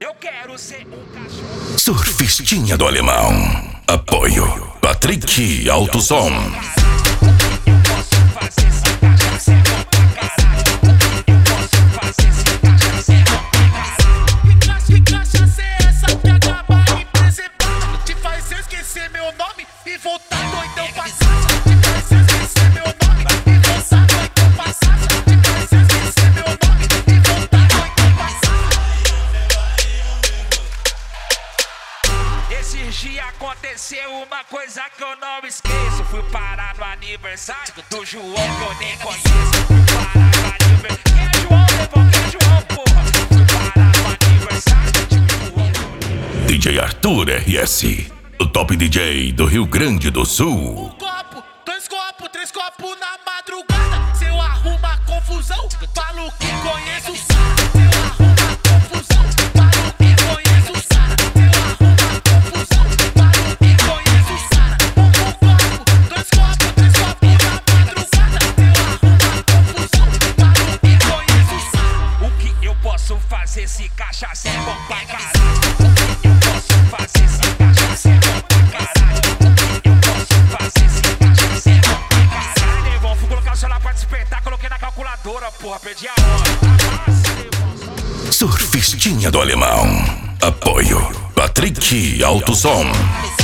Eu quero ser um cachorro. Surfistinha do Alemão. Apoio Patrick Alto Som. Eu posso fazer essa cachaça é bom pra caralho. Eu posso fazer essa cachaça é bom pra caralho. Que cachaça é essa que acaba impresentando? Te faz eu esquecer meu nome e voltar doidão pra casa. Te faz eu esquecer meu nome e voltar doidão pra casa. Te faz eu esquecer meu nome e voltar doidão pra casa. Esses dias aconteceu uma coisa que eu não esqueço. Fui parar no aniversário do João que eu nem conheço. Fui parar no aniversário. Quem é João, irmão? Quem é João, porra? Fui parar no aniversário do João que eu nem conheço. DJ Arthur RS, o top DJ do Rio Grande do Sul. Um copo, dois copos, três copos na madrugada. Se eu arruma confusão, falo que conheço o Sara. Se eu arruma confusão, falo que conheço o Sara. Se eu arruma confusão, falo que conheço o Sara. Um copo, dois copos, três copos na madrugada. Se eu arruma confusão, falo que conheço o Sara. O que eu posso fazer se cachaça é bom pra caralho? O que eu posso fazer se cachaça é bom pra caralho? O que eu posso fazer se cachaça é bom pra caralho? Nevão, fui colocar o celular pra despertar, coloquei na calculadora, porra, perdi a hora. Amassa, Nevão. Surfistinha do Alemão. Apoio Patrick Alto Som.